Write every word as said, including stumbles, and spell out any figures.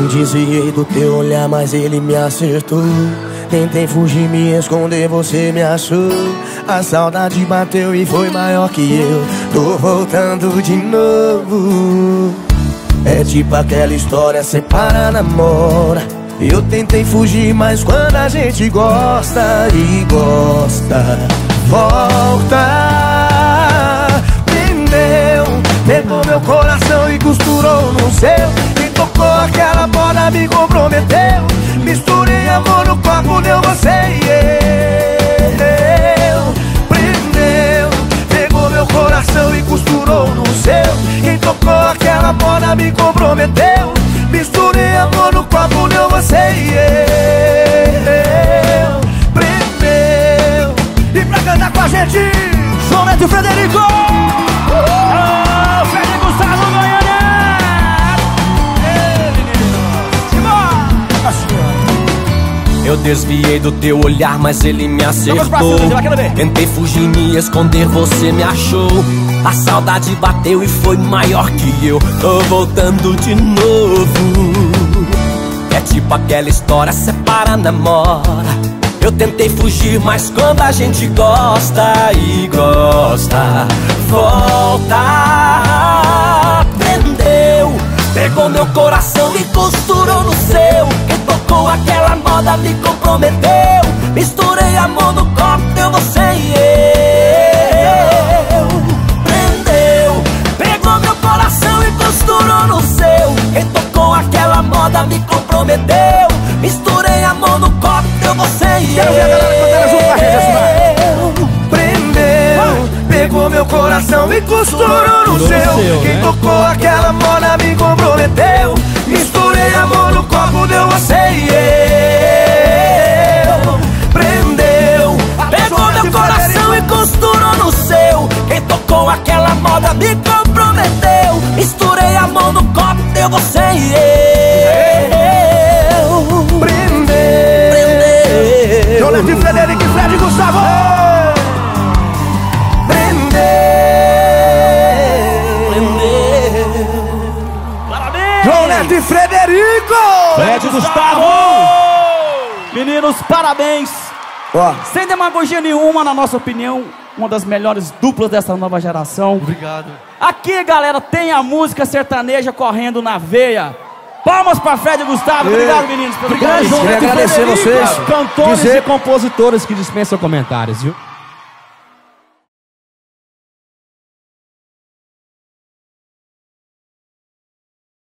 desviei do teu olhar, mas ele me acertou. Tentei fugir, me esconder, você me achou. A saudade bateu e foi maior que eu. Tô voltando de novo. É tipo aquela história, separa, namora. Eu tentei fugir, mas quando a gente gosta e gosta, volta. Prendeu, pegou meu coração e costurou no seu. E tocou aquela bola, me comprometeu. Misturei amor no copo, deu você e eu. Prendeu, pegou meu coração e costurou no seu. Quem tocou aquela bola me comprometeu. Misturei amor no copo, deu você e eu. Prendeu. E pra cantar com a gente, João Neto e Frederico. Ô, Frederico Gustavo Goiânia. Eu desviei do teu olhar, mas ele me acertou. Tentei fugir, me esconder, você me achou. A saudade bateu e foi maior que eu. Tô voltando de novo. É tipo aquela história, separa, namora. Eu tentei fugir, mas quando a gente gosta e gosta, volta. Prendeu, pegou meu coração e costurou no seu. Quem tocou aquela moda me comprometeu. Misturei amor no copo, deu você e eu. Prendeu, pegou meu coração e costurou no seu. Quem tocou aquela moda me comprometeu. Misturei amor no copo, deu você e eu. Quero ver a galera cantando junto com a gente, prendeu, pegou meu coração e costurou no seu. Quem tocou aquela moda me comprometeu. Misturei amor no copo, deu você e eu. Prendeu, pegou meu coração e costurou no seu. Quem tocou aquela moda me comprometeu. Misturei amor no copo, deu você e eu. Prendeu, prendeu. João Neto e Frederico e Fred Gustavo. Prendeu, prendeu. Parabéns! João Neto e Frederico. Fred Gustavo! Meninos, parabéns! Ó, Sem demagogia nenhuma, na nossa opinião, uma das melhores duplas dessa nova geração. obrigado. Aqui, galera, tem a música sertaneja correndo na veia. Palmas pra Fred e Gustavo. Obrigado, meninos. Pelo Obrigado, carinho. queria agradecer vocês. Cantores Dizer- e compositores que dispensam comentários, viu?